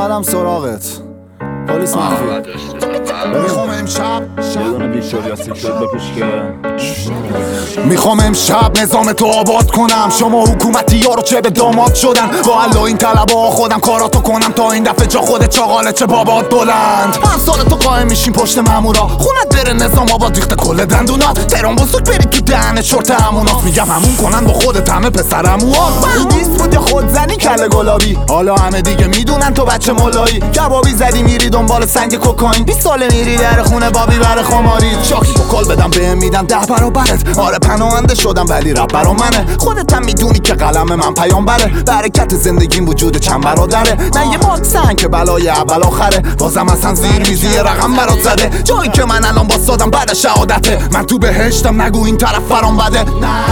اومدم سراغت پلیس مخفی. میخوام امشب میخوام امشب نظام تو آباد کنم. شما حکومتی ها رو چه به داماد شدن، با الله این طلبا خودم کاراتو کنم تا این دفعه جا خود چاقاله چه بابات بلند. من سال تو قایم میشیم پشت مامورا، خونت بره نظام آباد ریخته کل دندونا. تهران بزرگ بری تو دهن چرت همونات، میگم همون کنن با خودت همه پسرموها. من نیست بود یا خودزنی کله گلابی، حالا همه دیگه میدونن تو بچه مولایی. کبابی زدی میری دنبال سنگ کوکائین، 20 ساله میری در خونه بابی بر خماری. شاکی با کال بدم بهم میدم 10 برابرت. آره پناهنده شدم ولی رپ برا منه. خودت هم میدونی که قلم من پیامبره. برکت زندگیم وجود چند برادره، نه یه باکسن که بلای اول آخره. بازم اصلا زیر میزی رقم برات زده، جایی که من الان باستادم بعد شهادته. من تو بهشتم نگو این طرف فرام بده.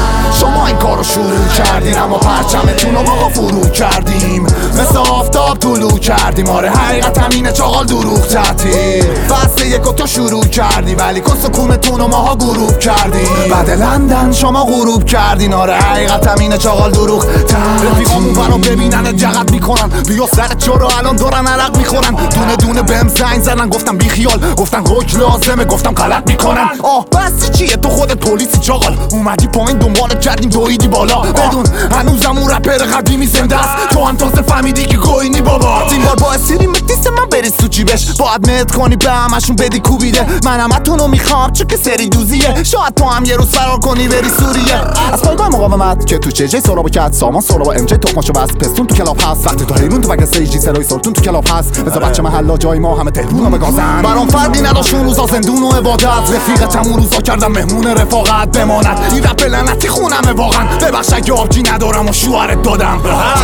شما این کارو شروع کردین اما پرچمتون رو ما فرو کردیم. مثل آفتاب طلوع کردیم. آره حقیقت همینه چاقال دروغ تعطیل. فصل یکو تو شروع کردی ولی کس کونتون رو ماها غروب کردیم. بعد لندن شما غروب کردین. آره حقیقت همینه چاقال دروغ تعطیل. رفیقامون برام ببینن جغت میکنن، بیا سرت چرا الان دارن عرق میخورن. دونه دونه بهم زنگ زدن گفتم بی خیال، گفتن حکم لازمه گفتم غلط میکنن. بس چیه تو خودت پلیسی چاقال، اومدی پایین دنبالت کردیم دویدی بالا. بدون هنوزم اون رپر قدیمی زنده است، تو هم تازه فهمیدی که گوینی بابا. این بار با اسیری متیست من بریز تو جیبش، باید مهد کنی به همشون بدی کوبیده. من همتونو میخوام چون که سری دوزیه، شاید تو هم یه روز فرار کنی بری سوریه. از پایگاه مقاومت که تو چجه سرابو کرد سامان سرابو ام جی تخماشو بس پستون تو کلاب هست. وقتی تو حیرون تو بگه سیجی سرای سلطون تو کلاب هست. بذار بچه محلا جای ما همه تهرونو بگازن. برام فردی نداشت اون روزا زندون و عبادت، رفیقتم اون روزا کردم مهمون رفاقت بماند. این رپ لعنتی خونمه واقعا، ببخش اگه آبجی ندارم و شوهرت دادم.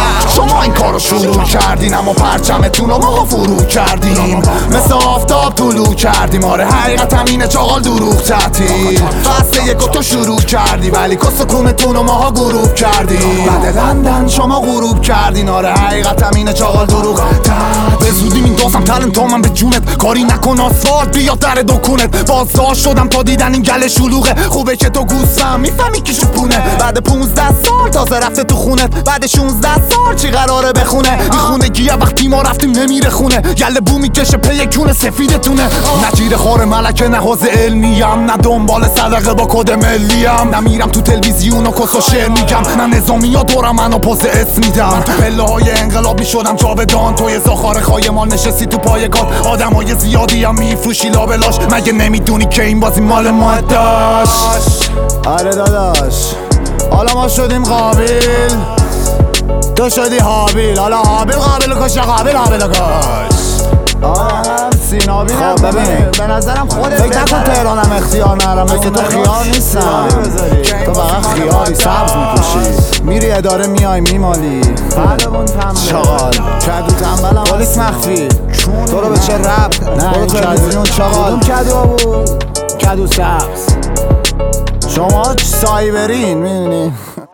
شما این کارو شروع کردین اما پرچمتون رو ما فرو کردیم. مثل آفتاب طلوع کردیم. آره حقیقت همینه چاقال دروغ تعطیل. فصل یکو تو شروع کردی ولی کس کونتون رو ماها غروب کردیم. بعد لندن شما غروب کردین. آره حقیقت همینه چاقال دروغ تعطیل. به زودی میندازم تلنت من به جونت، کاری نکن آسفالت بیا در دکونت. بازداشت شدم تا دیدن این گل شلوغه، خوبه که تو گوستم میفهمی کی شپونه. بعد 15 سال تازه رفته تو خونت، بعد 16 سال چی قراره بخونه. این خونگیه وقتی ما رفتیم نمیره خونه، گل بو میکشه پی کونه سفیدتونه. نجیر خور ملکه نه حوزه علمیم، نه دنبال صدقه با کد ملیم. نمیرم تو تلویزیون و کس و شعر میگم، نه نظامی ها دورم منو پوز اسم میدم. تو پله های انقلاب میشدم جاودان، توی زاخار خایمان نشستی تو پایگاه. آدمای زیادی هم میفروشی لابلاش، مگه نمیدونی که این بازی مال ما داشت. آره داداش حالا ما شدیم قابل، تو شدی حابیل. حالا حابیل قابل کشه، قابل حابیل کش. سینابی خب ببین به نظرم خودت فکر نکن تهرانم اختیار نرم، مثل تو خیار نیستم. تو فقط خیاری سبز میپوشی، میری اداره میای میمالی. چاقال کدو تنبلم پلیس مخفی، تو رو به چه رب؟ نه این کدویون چاقال کدو بود، کدو سبز. شما سایبرین میدونی